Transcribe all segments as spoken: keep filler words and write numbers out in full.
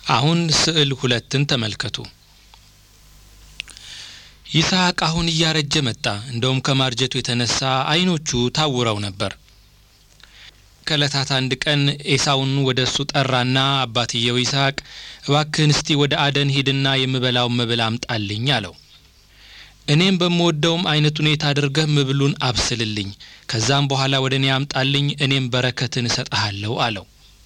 አሁን ስዕል ሁለትን ተመልከቱ። ይስሐቅ አሁን እያረጀ መጣ። እንደውም ከማርጀቱ የተነሳ አይኖቹ ታውረው ነበር። ከለታት አንድ ቀን ኤሳውን ወደሱ ጠራና አባትየው ይስሐቅ እባክህን እስቲ ወደ አደን ሄድና የምበላው መብል አምጣልኝ አለው። እኔም በመወደውም አይነት ሁኔታ አድርገህ መብሉን አብስልልኝ፣ ከዛም በኋላ ወደኔ አምጣልኝ፣ እኔም በረከትን እሰጥሃለሁ አለው።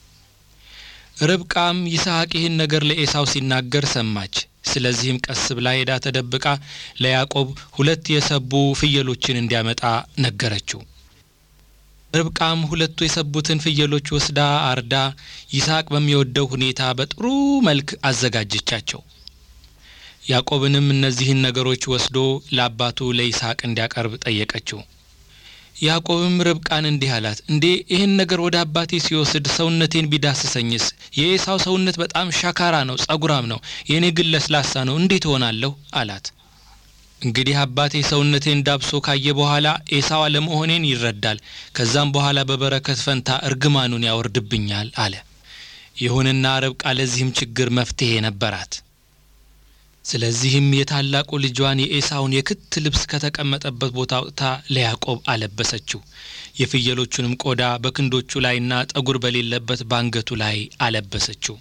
ርብቃም ይስሐቅ ይህን ነገር ለኤሳው ሲናገር ሰማች። ስለዚህም ቀስ ብላ ሄዳ ተደብቃ ለያዕቆብ ሁለት የሰቡ ፍየሎችን እንዲያመጣ ነገረችው። ርብቃም ሁለቱ የሰቡትን ፍየሎች ወስዳ አርዳ ይስሐቅ በሚወደው ሁኔታ በጥሩ መልክ አዘጋጀቻቸው። ያዕቆብንም እነዚህን ነገሮች ወስዶ ለአባቱ ለይስሐቅ እንዲያቀርብ ጠየቀችው። ያዕቆብም ርብቃን እንዲህ አላት፣ እንዴ ይህን ነገር ወደ አባቴ ሲወስድ ሰውነቴን ቢዳስሰኝስ? የኤሳው ሰውነት በጣም ሻካራ ነው፣ ጸጉራም ነው፣ የኔ ግን ለስላሳ ነው፣ እንዴት ሆናለሁ አላት። እንግዲህ አባቴ ሰውነቴን ዳብሶ ካየ በኋላ ኤሳው አለመሆኔን ይረዳል፣ ከዛም በኋላ በበረከት ፈንታ እርግማኑን ያወርድብኛል አለ። ይሁንና ርብቃ ለዚህም ችግር መፍትሄ ነበራት። ስለዚህም የታላቁ ልጇን የኤሳውን የክት ልብስ ከተቀመጠበት ቦታ አውጥታ ለያዕቆብ አለበሰችው። የፍየሎቹንም ቆዳ በክንዶቹ ላይና ጠጉር በሌለበት ባንገቱ ላይ አለበሰችው።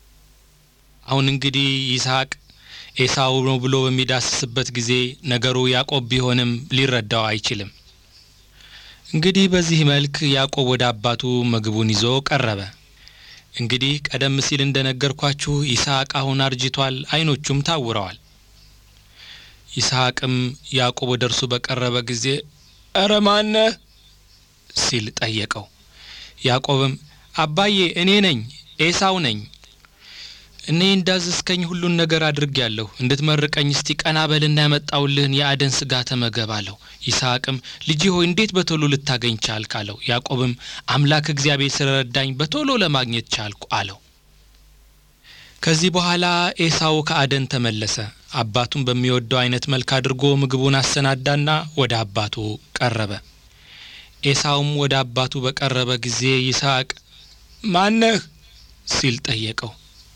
አሁን እንግዲህ ይስሐቅ ኤሳው ነው ብሎ በሚዳስስበት ጊዜ ነገሩ ያዕቆብ ቢሆንም ሊረዳው አይችልም። እንግዲህ በዚህ መልክ ያዕቆብ ወደ አባቱ ምግቡን ይዞ ቀረበ። እንግዲህ ቀደም ሲል እንደነገርኳችሁ ይስሐቅ አሁን አርጅቷል፣ አይኖቹም ታውረዋል። ይስሐቅም ያዕቆብ ወደ እርሱ በቀረበ ጊዜ አረ ማን ነህ ሲል ጠየቀው። ያዕቆብም አባዬ እኔ ነኝ፣ ኤሳው ነኝ። እኔ እንዳዘዝከኝ ሁሉን ነገር አድርጌያለሁ። እንድትመርቀኝ እስቲ ቀና በልና ያመጣውልህን የአደን ስጋ ተመገብ አለው። ይስሐቅም ልጄ ሆይ እንዴት በቶሎ ልታገኝ ቻልክ አለው። ያዕቆብም አምላክ እግዚአብሔር ስለረዳኝ በቶሎ ለማግኘት ቻልኩ አለው። ከዚህ በኋላ ኤሳው ከአደን ተመለሰ። አባቱን በሚወደው አይነት መልክ አድርጎ ምግቡን አሰናዳና ወደ አባቱ ቀረበ። ኤሳውም ወደ አባቱ በቀረበ ጊዜ ይስሐቅ ማነህ ሲል ጠየቀው።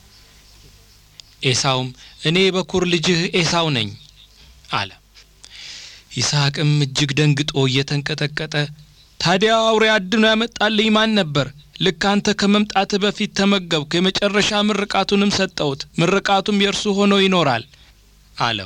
ኤሳውም እኔ በኩር ልጅህ ኤሳው ነኝ አለ። ይስሐቅም እጅግ ደንግጦ እየተንቀጠቀጠ ታዲያ አውሬ አድኖ ያመጣልኝ ማን ነበር? ልክ አንተ ከመምጣትህ በፊት ተመገብኩ፣ የመጨረሻ ምርቃቱንም ሰጠሁት፣ ምርቃቱም የእርሱ ሆኖ ይኖራል አለው።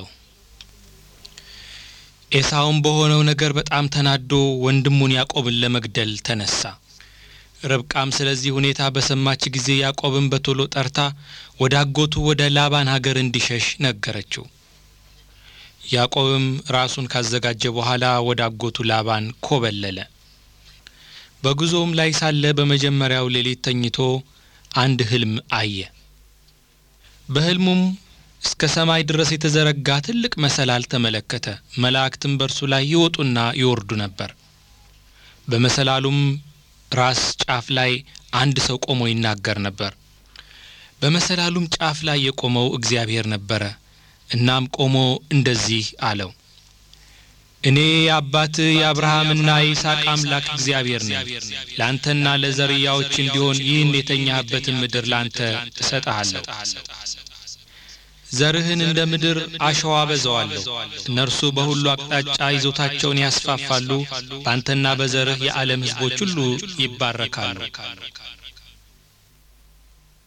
ኤሳውም በሆነው ነገር በጣም ተናዶ ወንድሙን ያዕቆብን ለመግደል ተነሳ። ርብቃም ስለዚህ ሁኔታ በሰማች ጊዜ ያዕቆብን በቶሎ ጠርታ ወደ አጎቱ ወደ ላባን ሀገር እንዲሸሽ ነገረችው። ያዕቆብም ራሱን ካዘጋጀ በኋላ ወደ አጎቱ ላባን ኮበለለ። በጉዞም ላይ ሳለ በመጀመሪያው ሌሊት ተኝቶ አንድ ህልም አየ። በህልሙም እስከ ሰማይ ድረስ የተዘረጋ ትልቅ መሰላል ተመለከተ። መላእክትም በእርሱ ላይ ይወጡና ይወርዱ ነበር። በመሰላሉም ራስ ጫፍ ላይ አንድ ሰው ቆሞ ይናገር ነበር። በመሰላሉም ጫፍ ላይ የቆመው እግዚአብሔር ነበረ። እናም ቆሞ እንደዚህ አለው፣ እኔ የአባትህ የአብርሃምና የይስሐቅ አምላክ እግዚአብሔር ነኝ። ላንተና ለዘርያዎች እንዲሆን ይህን የተኛህበትን ምድር ላንተ እሰጥሃለሁ። ዘርህን እንደ ምድር አሸዋ አበዛዋለሁ። እነርሱ በሁሉ አቅጣጫ ይዞታቸውን ያስፋፋሉ። ባንተና በዘርህ የዓለም ሕዝቦች ሁሉ ይባረካሉ።